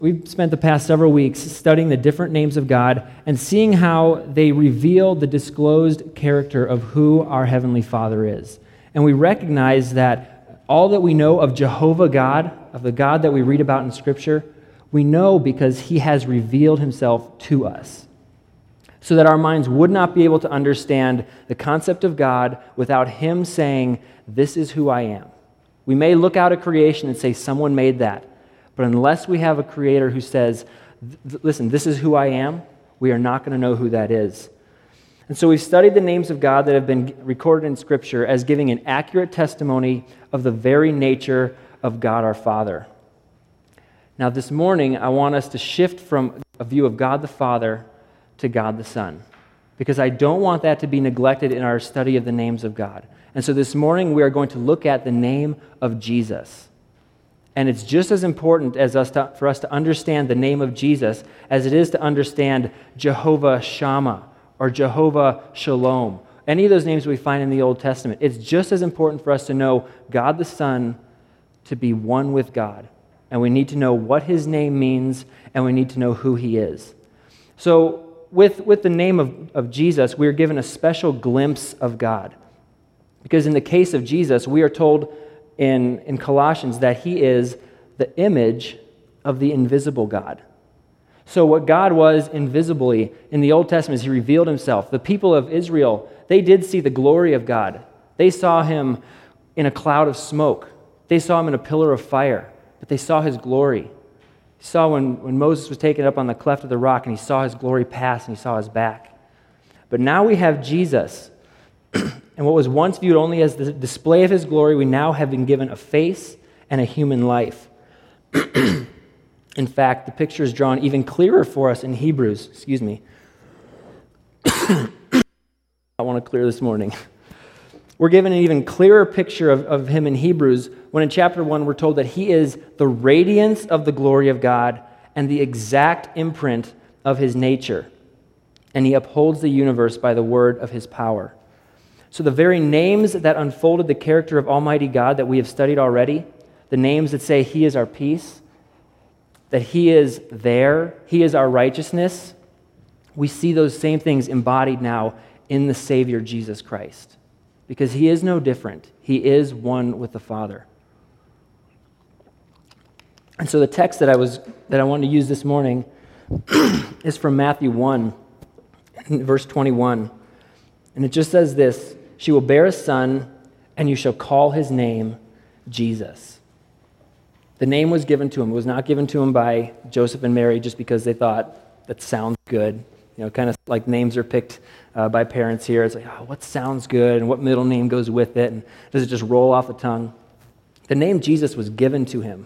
We've spent the past several weeks studying the different names of God and seeing how they reveal the disclosed character of who our Heavenly Father is. And we recognize that all that we know of Jehovah God, of the God that we read about in Scripture, we know because He has revealed Himself to us, so that our minds would not be able to understand the concept of God without Him saying, "This is who I am." We may look out at creation and say, "Someone made that." But unless we have a Creator who says, "Listen, this is who I am," we are not going to know who that is. And so we've studied the names of God that have been recorded in Scripture as giving an accurate testimony of the very nature of God our Father. Now this morning, I want us to shift from a view of God the Father to God the Son, because I don't want that to be neglected in our study of the names of God. And so this morning, we are going to look at the name of Jesus. And it's just as important for us to understand the name of Jesus as it is to understand Jehovah Shammah or Jehovah Shalom. Any of those names we find in the Old Testament. It's just as important for us to know God the Son, to be one with God. And we need to know what His name means, and we need to know who He is. So with the name of Jesus, we are given a special glimpse of God. Because in the case of Jesus, we are told in Colossians that He is the image of the invisible God. So what God was invisibly in the Old Testament is He revealed Himself. The people of Israel, they did see the glory of God. They saw Him in a cloud of smoke. They saw Him in a pillar of fire, but they saw His glory. You saw when Moses was taken up on the cleft of the rock and he saw His glory pass and he saw His back. But now we have Jesus. And what was once viewed only as the display of His glory, we now have been given a face and a human life. In fact, the picture is drawn even clearer for us in Hebrews. Excuse me. I want to clear this morning. We're given an even clearer picture of Him in Hebrews when in chapter 1 we're told that He is the radiance of the glory of God and the exact imprint of His nature. And He upholds the universe by the word of His power. So the very names that unfolded the character of Almighty God that we have studied already, the names that say He is our peace, that He is there, He is our righteousness, we see those same things embodied now in the Savior Jesus Christ. Because He is no different. He is one with the Father. And so the text that I wanted to use this morning is from Matthew 1, verse 21. And it just says this: "She will bear a son, and you shall call his name Jesus." The name was given to Him. It was not given to Him by Joseph and Mary just because they thought that sounds good. You know, kind of like names are picked by parents here. It's like, oh, what sounds good, and what middle name goes with it, and does it just roll off the tongue? The name Jesus was given to Him.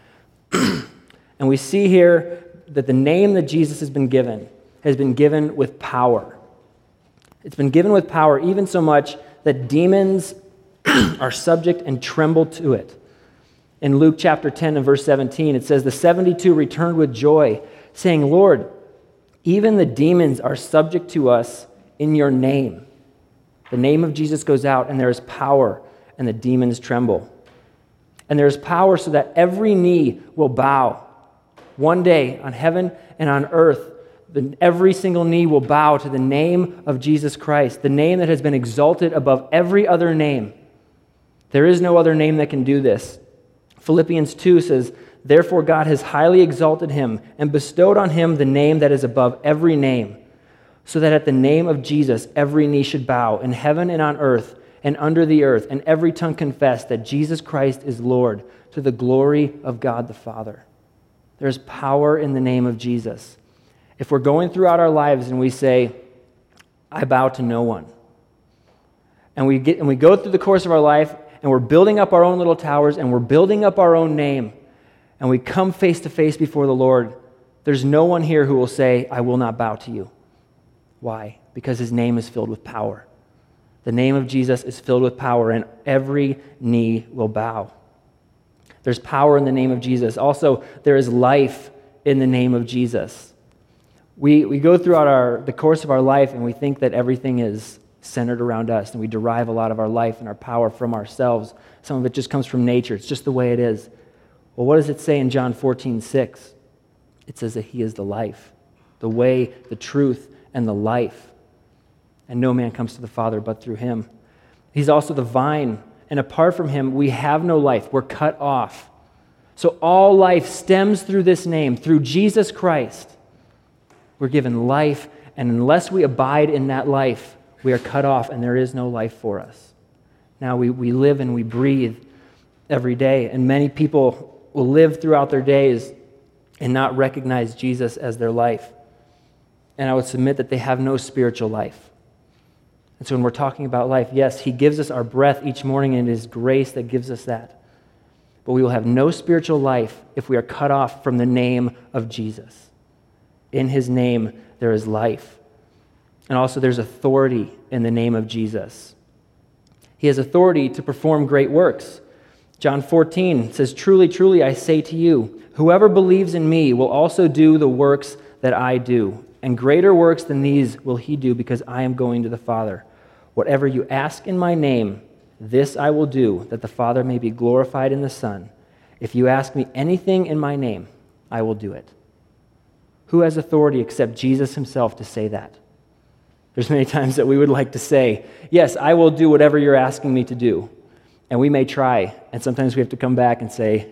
And we see here that the name that Jesus has been given with power. It's been given with power, even so much that demons are subject and tremble to it. In Luke chapter 10 and verse 17, it says, "The 72 returned with joy, saying, 'Lord, even the demons are subject to us in your name.'" The name of Jesus goes out, and there is power, and the demons tremble. And there is power so that every knee will bow. One day, on heaven and on earth, every single knee will bow to the name of Jesus Christ, the name that has been exalted above every other name. There is no other name that can do this. Philippians 2 says, "Therefore God has highly exalted Him and bestowed on Him the name that is above every name, so that at the name of Jesus every knee should bow in heaven and on earth and under the earth, and every tongue confess that Jesus Christ is Lord, to the glory of God the Father." There's power in the name of Jesus. If we're going throughout our lives and we say, "I bow to no one," and we go through the course of our life and we're building up our own little towers and we're building up our own name, and we come face to face before the Lord, there's no one here who will say, "I will not bow to you." Why? Because His name is filled with power. The name of Jesus is filled with power, and every knee will bow. There's power in the name of Jesus. Also, there is life in the name of Jesus. We go throughout the course of our life and we think that everything is centered around us, and we derive a lot of our life and our power from ourselves. Some of it just comes from nature. It's just the way it is. Well, what does it say in John 14:6? It says that he is the life, the way, the truth, and the life. And no man comes to the Father but through him. He's also the vine, and apart from him, we have no life. We're cut off. So all life stems through this name, through Jesus Christ. We're given life, and unless we abide in that life, we are cut off, and there is no life for us. Now, we live and we breathe every day, and many people will live throughout their days and not recognize Jesus as their life. And I would submit that they have no spiritual life. And so when we're talking about life, yes, he gives us our breath each morning, and it is grace that gives us that. But we will have no spiritual life if we are cut off from the name of Jesus. In his name, there is life. And also there's authority in the name of Jesus. He has authority to perform great works. John 14 says, "Truly, truly, I say to you, whoever believes in me will also do the works that I do. And greater works than these will he do, because I am going to the Father. Whatever you ask in my name, this I will do, that the Father may be glorified in the Son. If you ask me anything in my name, I will do it." Who has authority except Jesus himself to say that? There's many times that we would like to say, yes, I will do whatever you're asking me to do. And we may try, and sometimes we have to come back and say,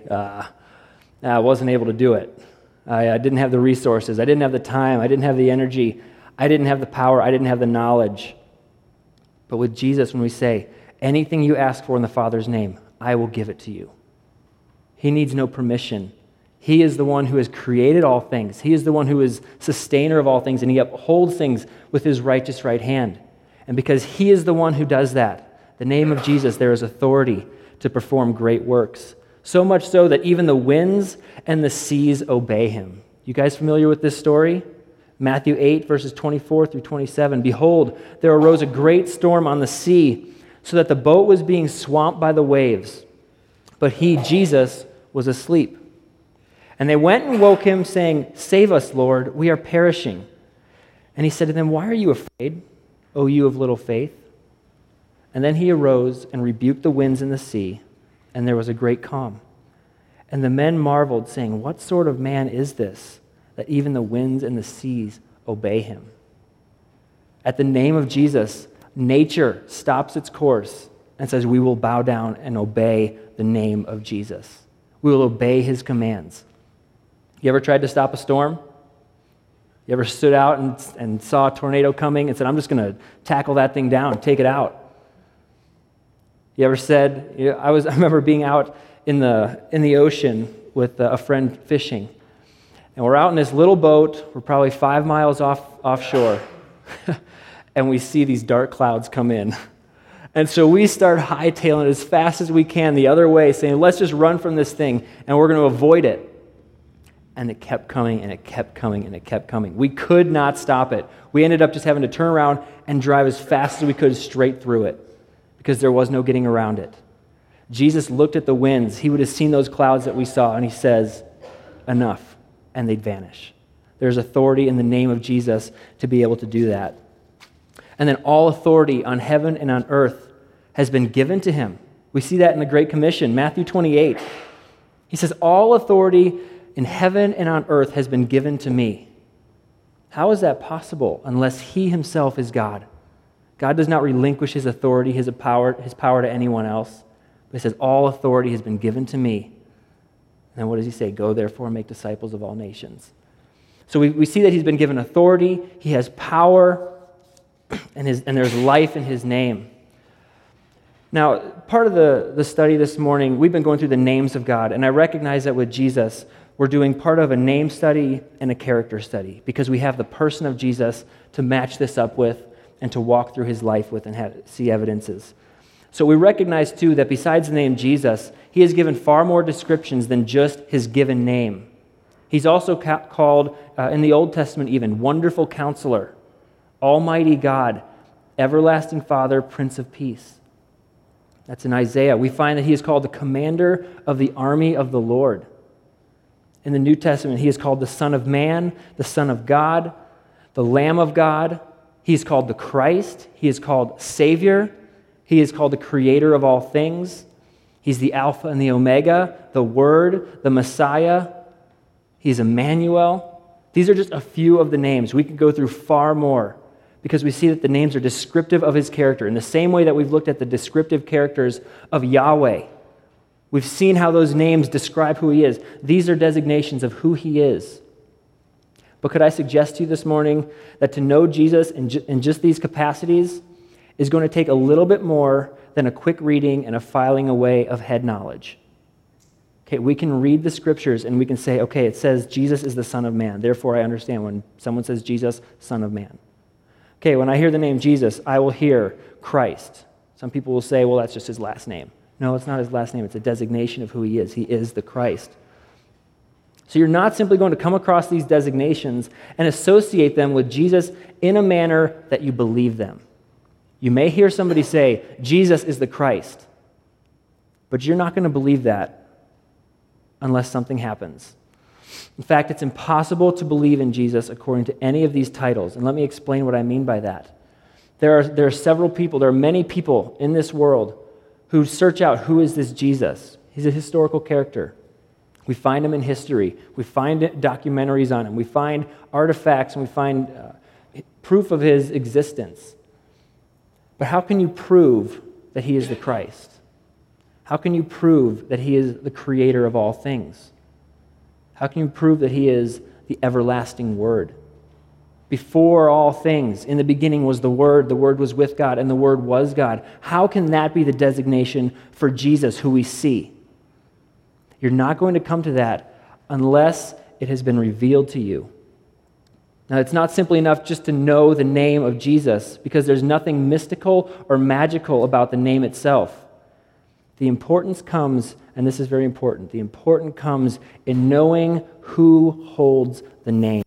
I wasn't able to do it. I didn't have the resources. I didn't have the time. I didn't have the energy. I didn't have the power. I didn't have the knowledge. But with Jesus, when we say, anything you ask for in the Father's name, I will give it to you. He needs no permission. He is the one who has created all things. He is the one who is sustainer of all things, and he upholds things with his righteous right hand. And because he is the one who does that, the name of Jesus, there is authority to perform great works. So much so that even the winds and the seas obey him. You guys familiar with this story? Matthew 8, verses 24 through 27. "Behold, there arose a great storm on the sea, so that the boat was being swamped by the waves. But he, Jesus, was asleep. And they went and woke him, saying, 'Save us, Lord, we are perishing.' And he said to them, 'Why are you afraid, O you of little faith?' And then he arose and rebuked the winds and the sea, and there was a great calm. And the men marveled, saying, 'What sort of man is this, that even the winds and the seas obey him?'" At the name of Jesus, nature stops its course and says, we will bow down and obey the name of Jesus. We will obey his commands. You ever tried to stop a storm? You ever stood out and saw a tornado coming and said, I'm just going to tackle that thing down, take it out? You ever said, I remember being out in the ocean with a friend fishing, and we're out in this little boat. We're probably 5 miles offshore, and we see these dark clouds come in. And so we start hightailing it as fast as we can the other way, saying, let's just run from this thing, and we're going to avoid it. And it kept coming, and it kept coming, and it kept coming. We could not stop it. We ended up just having to turn around and drive as fast as we could straight through it, because there was no getting around it. Jesus looked at the winds. He would have seen those clouds that we saw, and he says, enough, and they'd vanish. There's authority in the name of Jesus to be able to do that. And then all authority on heaven and on earth has been given to him. We see that in the Great Commission, Matthew 28. He says, all authority in heaven and on earth has been given to me. How is that possible unless he himself is God? God does not relinquish his authority, his power to anyone else. But he says, all authority has been given to me. And then what does he say? Go therefore and make disciples of all nations. So we see that he's been given authority, he has power, and there's life in his name. Now, part of the study this morning, we've been going through the names of God, and I recognize that with Jesus, we're doing part of a name study and a character study, because we have the person of Jesus to match this up with and to walk through his life with and see evidences. So we recognize, too, that besides the name Jesus, he has given far more descriptions than just his given name. He's also called, in the Old Testament even, Wonderful Counselor, Almighty God, Everlasting Father, Prince of Peace. That's in Isaiah. We find that he is called the Commander of the Army of the Lord. In the New Testament, he is called the Son of Man, the Son of God, the Lamb of God. He is called the Christ. He is called Savior. He is called the Creator of all things. He's the Alpha and the Omega, the Word, the Messiah. He's Emmanuel. These are just a few of the names. We could go through far more because we see that the names are descriptive of his character. In the same way that we've looked at the descriptive characters of Yahweh, we've seen how those names describe who he is. These are designations of who he is. But could I suggest to you this morning that to know Jesus in just these capacities is going to take a little bit more than a quick reading and a filing away of head knowledge. Okay, we can read the scriptures and we can say, okay, it says Jesus is the Son of Man. Therefore, I understand when someone says Jesus, Son of Man. Okay, when I hear the name Jesus, I will hear Christ. Some people will say, well, that's just his last name. No, it's not his last name. It's a designation of who he is. He is the Christ. So you're not simply going to come across these designations and associate them with Jesus in a manner that you believe them. You may hear somebody say, Jesus is the Christ, but you're not going to believe that unless something happens. In fact, it's impossible to believe in Jesus according to any of these titles, and let me explain what I mean by that. There are several people, there are many people in this world who search out, who is this Jesus? He's a historical character. We find him in history. We find documentaries on him. We find artifacts, and we find proof of his existence. But how can you prove that he is the Christ? How can you prove that he is the creator of all things? How can you prove that he is the everlasting Word? Before all things, in the beginning was the Word was with God, and the Word was God. How can that be the designation for Jesus, who we see? You're not going to come to that unless it has been revealed to you. Now, it's not simply enough just to know the name of Jesus, because there's nothing mystical or magical about the name itself. The importance comes, and this is very important, the importance comes in knowing who holds the name.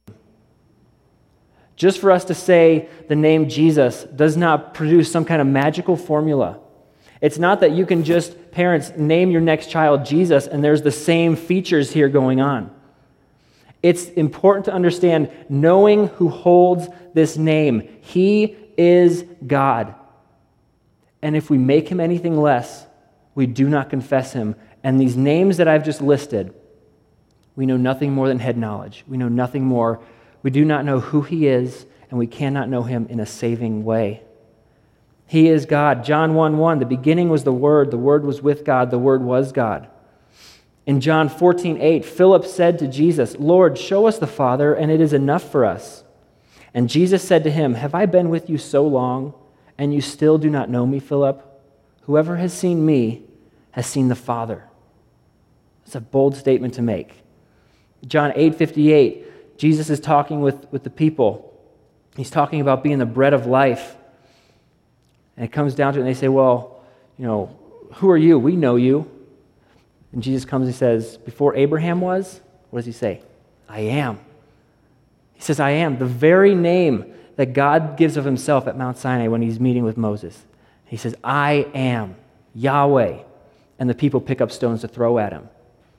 Just for us to say the name Jesus does not produce some kind of magical formula. It's not that you can just, parents, name your next child Jesus and there's the same features here going on. It's important to understand knowing who holds this name. He is God. And if we make him anything less, we do not confess him. And these names that I've just listed, we know nothing more than head knowledge. We know nothing more. We do not know who he is, and we cannot know him in a saving way. He is God. John 1:1, the beginning was the Word was with God, the Word was God. In John 14:8, Philip said to Jesus, Lord, show us the Father, and it is enough for us. And Jesus said to him, have I been with you so long, and you still do not know me, Philip? Whoever has seen me has seen the Father. It's a bold statement to make. John 8:58, Jesus is talking with the people. He's talking about being the bread of life. And it comes down to it, and they say, well, who are you? We know you. And Jesus comes and says, before Abraham was, what does he say? I am. He says, I am. The very name that God gives of himself at Mount Sinai when he's meeting with Moses. He says, I am Yahweh. And the people pick up stones to throw at him.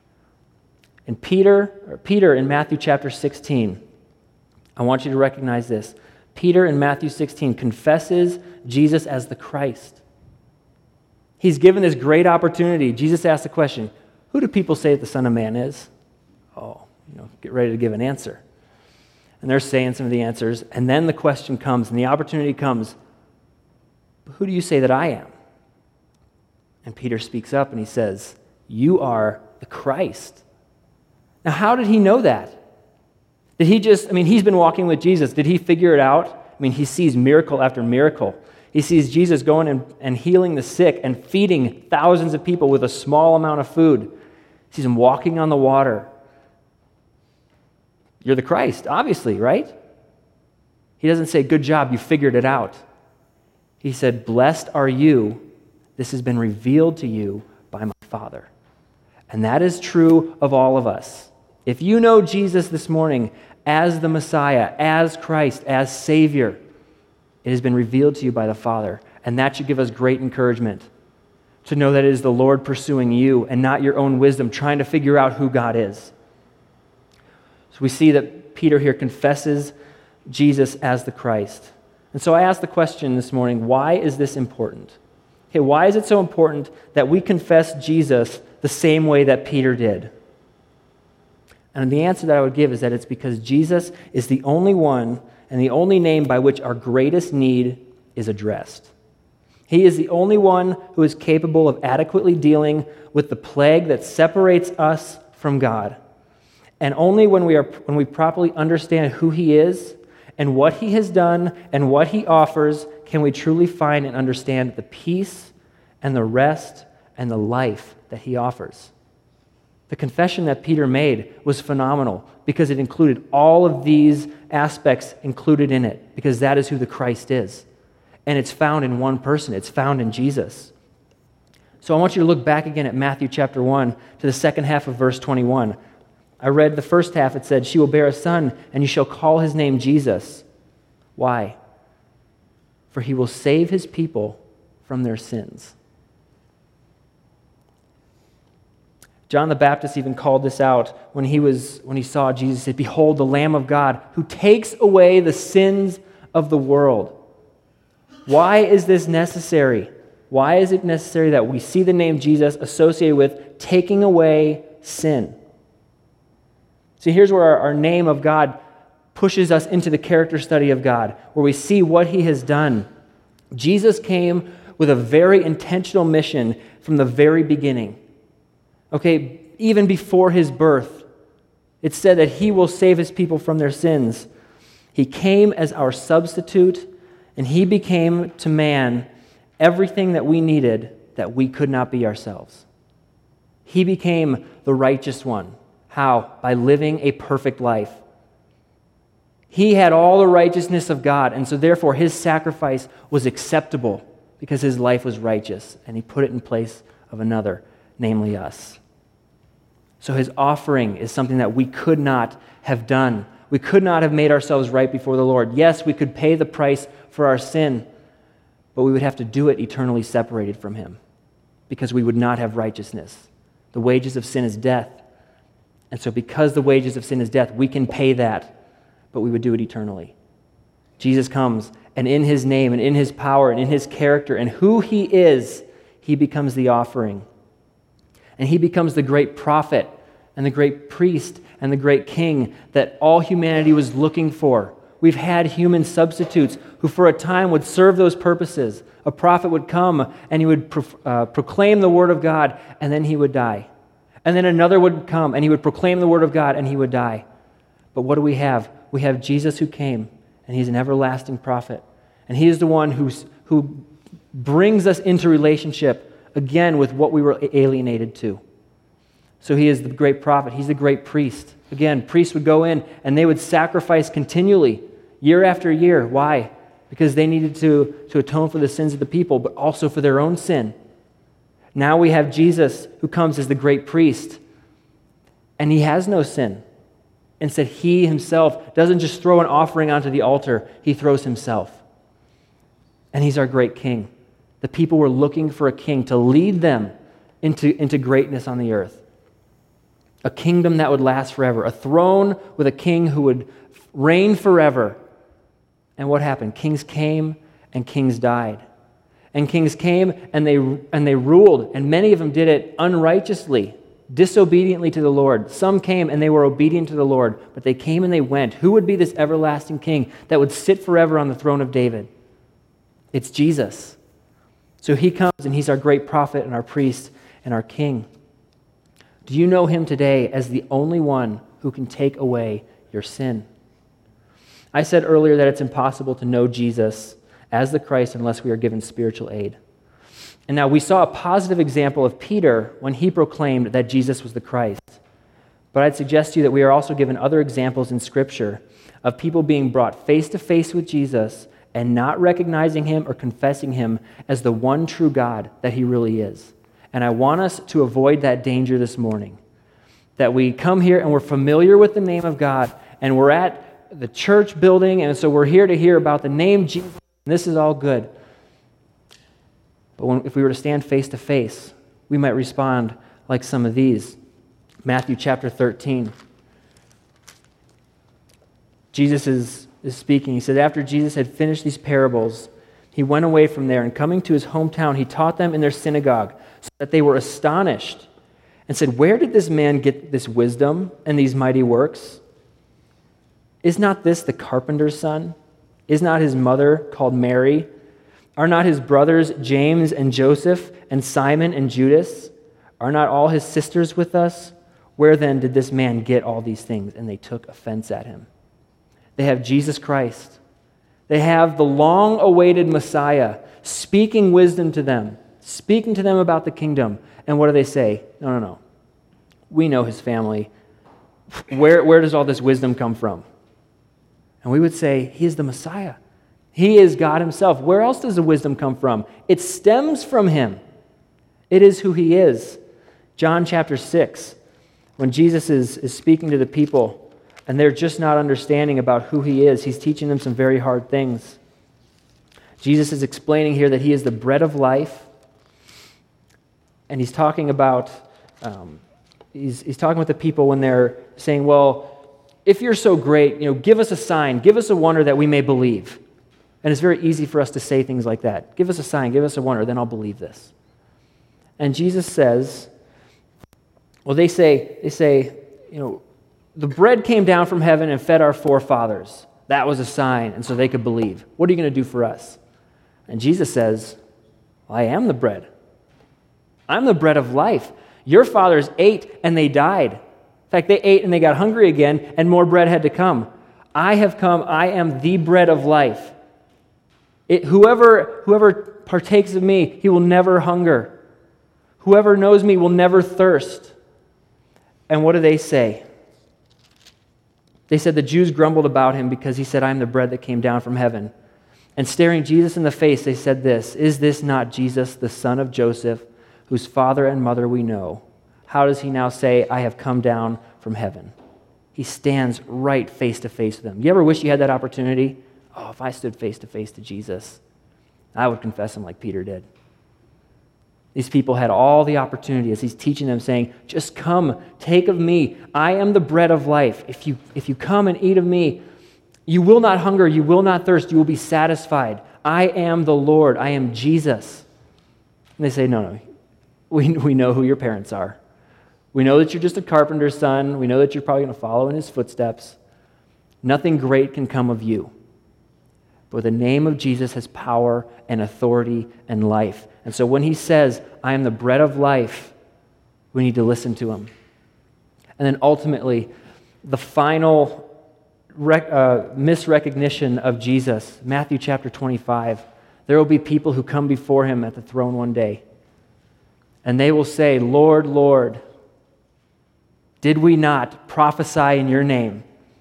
And Peter in Matthew chapter 16, I want you to recognize this. Peter in Matthew 16 confesses Jesus as the Christ. He's given this great opportunity. Jesus asked the question, who do people say that the Son of Man is? Get ready to give an answer. And they're saying some of the answers. And then the question comes and the opportunity comes, who do you say that I am? And Peter speaks up and he says, you are the Christ. Now, how did he know that? Did he he's been walking with Jesus. Did he figure it out? He sees miracle after miracle. He sees Jesus going and healing the sick and feeding thousands of people with a small amount of food. He sees him walking on the water. You're the Christ, obviously, right? He doesn't say, good job, you figured it out. He said, blessed are you. This has been revealed to you by my Father. And that is true of all of us. If you know Jesus this morning as the Messiah, as Christ, as Savior, it has been revealed to you by the Father. And that should give us great encouragement to know that it is the Lord pursuing you and not your own wisdom, trying to figure out who God is. So we see that Peter here confesses Jesus as the Christ. And so I ask the question this morning, why is this important? Okay, why is it so important that we confess Jesus the same way that Peter did? And the answer that I would give is that it's because Jesus is the only one and the only name by which our greatest need is addressed. He is the only one who is capable of adequately dealing with the plague that separates us from God. And only when we properly understand who He is and what He has done and what He offers can we truly find and understand the peace and the rest and the life that He offers. The confession that Peter made was phenomenal because it included all of these aspects included in it, because that is who the Christ is. And it's found in one person. It's found in Jesus. So I want you to look back again at Matthew chapter 1 to the second half of verse 21. I read the first half. It said, "She will bear a son, and you shall call his name Jesus." Why? For he will save his people from their sins. John the Baptist even called this out when he saw Jesus. He said, "Behold, the Lamb of God who takes away the sins of the world." Why is this necessary? Why is it necessary that we see the name Jesus associated with taking away sin? See, here's where our name of God pushes us into the character study of God, where we see what He has done. Jesus came with a very intentional mission from the very beginning. Okay, even before His birth, it said that He will save His people from their sins. He came as our substitute, and He became to man everything that we needed that we could not be ourselves. He became the righteous one. How? By living a perfect life. He had all the righteousness of God, and so therefore His sacrifice was acceptable because His life was righteous, and He put it in place of another, namely us. So His offering is something that we could not have done. We could not have made ourselves right before the Lord. Yes, we could pay the price for our sin, but we would have to do it eternally separated from Him because we would not have righteousness. The wages of sin is death. And so because the wages of sin is death, we can pay that, but we would do it eternally. Jesus comes, and in His name and in His power and in His character and who He is, He becomes the offering. And He becomes the great prophet and the great priest and the great king that all humanity was looking for. We've had human substitutes who for a time would serve those purposes. A prophet would come and he would proclaim the word of God, and then he would die. And then another would come and he would proclaim the word of God, and he would die. But what do we have? We have Jesus who came, and He's an everlasting prophet. And He is the one who brings us into relationship again with what we were alienated to. So He is the great prophet. He's the great priest. Again, priests would go in and they would sacrifice continually, year after year. Why? Because they needed to atone for the sins of the people, but also for their own sin. Now we have Jesus who comes as the great priest, and He has no sin. Instead, He Himself doesn't just throw an offering onto the altar, He throws Himself. And He's our great king. The people were looking for a king to lead them into greatness on the earth. A kingdom that would last forever. A throne with a king who would reign forever. And what happened? Kings came and kings died. And kings came and they ruled, and many of them did it unrighteously, disobediently to the Lord. Some came and they were obedient to the Lord, but they came and they went. Who would be this everlasting king that would sit forever on the throne of David? It's Jesus. So He comes and He's our great prophet and our priest and our king. Do you know Him today as the only one who can take away your sin? I said earlier that it's impossible to know Jesus as the Christ unless we are given spiritual aid. And now we saw a positive example of Peter when he proclaimed that Jesus was the Christ. But I'd suggest to you that we are also given other examples in Scripture of people being brought face to face with Jesus and not recognizing Him or confessing Him as the one true God that He really is. And I want us to avoid that danger this morning. That we come here and we're familiar with the name of God, and we're at the church building, and so we're here to hear about the name Jesus, and this is all good. But if we were to stand face to face, we might respond like some of these. Matthew chapter 13. Jesus is speaking. He said, after Jesus had finished these parables, He went away from there, and coming to His hometown, He taught them in their synagogue, so that they were astonished. and said, "Where did this man get this wisdom and these mighty works? Is not this the carpenter's son? Is not his mother called Mary? Are not his brothers James and Joseph and Simon and Judas? Are not all his sisters with us? Where then did this man get all these things?" And they took offense at him. They have Jesus Christ. They have the long-awaited Messiah speaking wisdom to them, speaking to them about the kingdom. And what do they say? No. We know his family. Where does all this wisdom come from? And we would say, he is the Messiah. He is God himself. Where else does the wisdom come from? It stems from him. It is who he is. John chapter 6, when Jesus is speaking to the people, and they're just not understanding about who he is, he's teaching them some very hard things. Jesus is explaining here that he is the bread of life, and he's talking about, he's talking with the people when they're saying, well, if you're so great, give us a sign, give us a wonder that we may believe. And it's very easy for us to say things like that. Give us a sign, give us a wonder, then I'll believe this. And Jesus says, well, they say, the bread came down from heaven and fed our forefathers. That was a sign, and so they could believe. What are you going to do for us? And Jesus says, well, I am the bread. I'm the bread of life. Your fathers ate and they died. In fact, they ate and they got hungry again, and more bread had to come. I have come. I am the bread of life. Whoever partakes of me, he will never hunger. Whoever knows me will never thirst. And what do they say? They said the Jews grumbled about him because he said, I am the bread that came down from heaven. And staring Jesus in the face, they said this, is this not Jesus, the son of Joseph, whose father and mother we know? How does he now say, I have come down from heaven? He stands right face to face with them. You ever wish you had that opportunity? Oh, if I stood face to face to Jesus, I would confess him like Peter did. These people had all the opportunity as he's teaching them, saying, just come, take of me. I am the bread of life. If you come and eat of me, you will not hunger, you will not thirst, you will be satisfied. I am the Lord, I am Jesus. And they say, no, we know who your parents are. We know that you're just a carpenter's son. We know that you're probably going to follow in his footsteps. Nothing great can come of you. But the name of Jesus has power and authority and life. And so when he says, I am the bread of life, we need to listen to him. And then ultimately, the final misrecognition of Jesus, Matthew chapter 25, there will be people who come before him at the throne one day. And they will say, Lord, Lord, did we not prophesy in your name?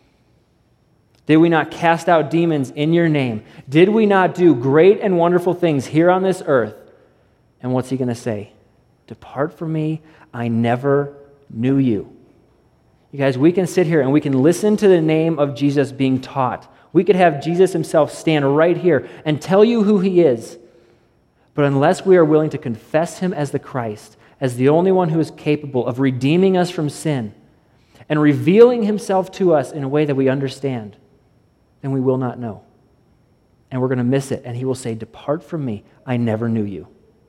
Did we not cast out demons in your name? Did we not do great and wonderful things here on this earth? And what's he going to say? Depart from me, I never knew you. You guys, we can sit here and we can listen to the name of Jesus being taught. We could have Jesus himself stand right here and tell you who he is. But unless we are willing to confess him as the Christ, as the only one who is capable of redeeming us from sin and revealing himself to us in a way that we understand, then we will not know. And we're going to miss it. And he will say, depart from me, I never knew you.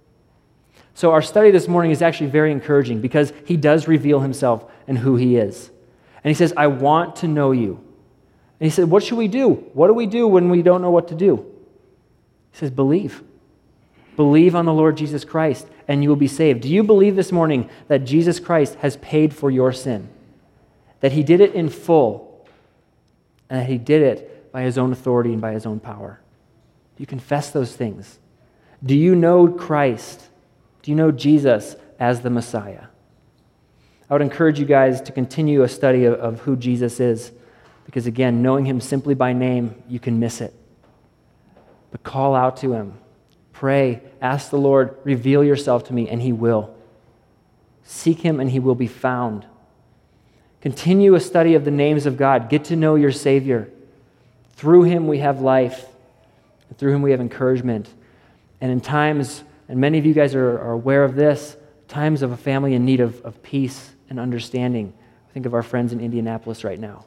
So our study this morning is actually very encouraging because he does reveal himself and who he is. And he says, I want to know you. And he said, what should we do? What do we do when we don't know what to do? He says, believe. Believe on the Lord Jesus Christ and you will be saved. Do you believe this morning that Jesus Christ has paid for your sin? That he did it in full and that he did it by his own authority and by his own power? Do you confess those things? Do you know Christ? Do you know Jesus as the Messiah? I would encourage you guys to continue a study of who Jesus is because, again, knowing him simply by name, you can miss it. But call out to him. Pray. Ask the Lord, reveal yourself to me, and he will. Seek him, and he will be found. Continue a study of the names of God. Get to know your Savior. Through him we have life. And through him we have encouragement. And in times, and many of you guys are aware of this, times of a family in need of peace and understanding. Think of our friends in Indianapolis right now.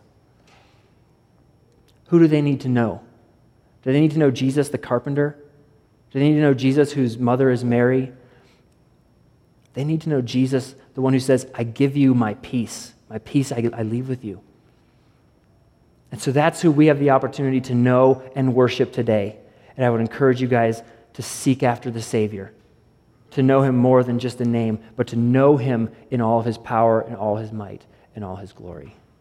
Who do they need to know? Do they need to know Jesus the carpenter? Do they need to know Jesus whose mother is Mary? They need to know Jesus, the one who says, I give you my peace. My peace I leave with you. And so that's who we have the opportunity to know and worship today. And I would encourage you guys to seek after the Savior, to know him more than just a name, but to know him in all of his power and all his might and all his glory.